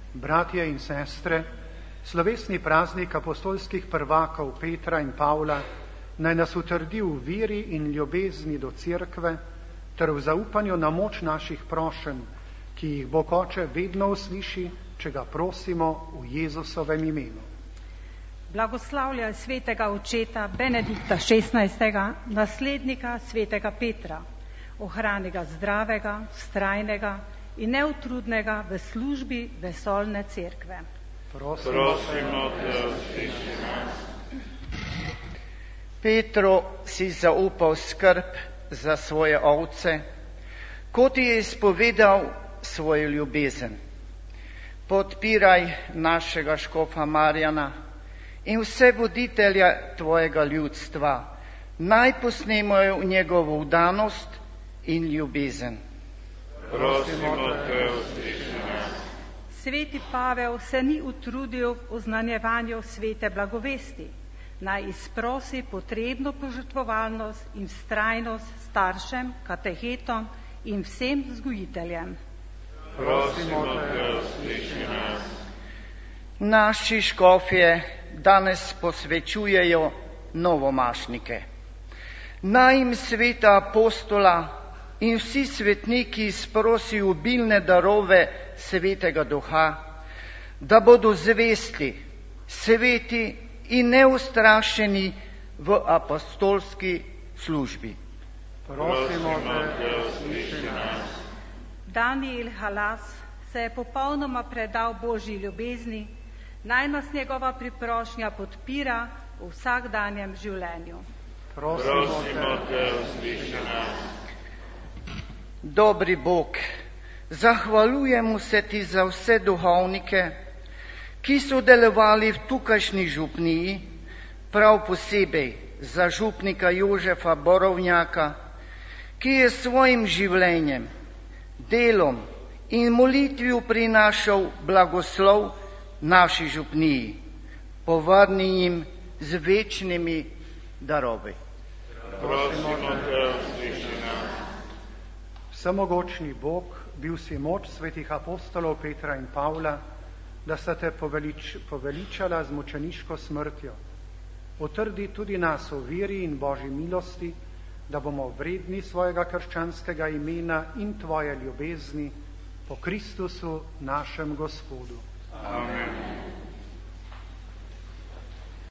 Bratje in sestre, slovesni praznik apostolskih prvakov Petra in Pavla naj nas utrdi v veri in ljubezni do Cerkve ter v zaupanju na moč naših prošenj, ki jih Bog Oče vedno usliši, če ga prosimo v Jezusovem imenu. Blagoslavljaj svetega očeta Benedikta XVI., naslednika svetega Petra, ohrani ga zdravega, vztrajnega in neutrudnega v službi vesoljne cerkve. Prosimo te, usliši nas. Petro si zaupal skrb za svoje ovce, kot je izpovedal svojo ljubezen. Podpiraj našega škofa Marjana in vse voditelja tvojega ljudstva, naj posnemajo njegovo vdanost in ljubezen. Prosimo te, usliši nas. Sveti Pavel se ni utrudil v oznanjevanju svete blagovesti, naj izprosi potrebno požrtvovalnost in vztrajnost staršem, katehetom in vsem vzgojiteljem. Prosimo te, usliši nas. Naši škofje danes posvečujejo novomašnike. Naj jim sveta apostola in vsi svetniki sprosijo obilne darove svetega duha, da bodo zvesti, sveti in neustrašeni v apostolski službi. Prosimo te, usliši nas. Daniel Halas se je popolnoma predal Božji ljubezni, naj nas njegova priprošnja podpira v vsakdanjem življenju. Prosimo te, usliši nas. Dobri Bog, zahvaljujemo se ti za vse duhovnike, ki so delovali v tukajšnji župniji, prav posebej za župnika Jožefa Borovnjaka, ki je svojim življenjem, delom in molitvijo prinašal blagoslov naši župniji. Povrni jim z večnimi darovi. Prosimo te, usliši nas. Vsemogočni Bog, bil si moč svetih apostolov Petra in Pavla, da sta te poveličala z mučeniško smrtjo. Utrdi tudi nas v veri in Božji milosti, da bomo vredni svojega krščanskega imena in tvoje ljubezni po Kristusu našem Gospodu. Amen.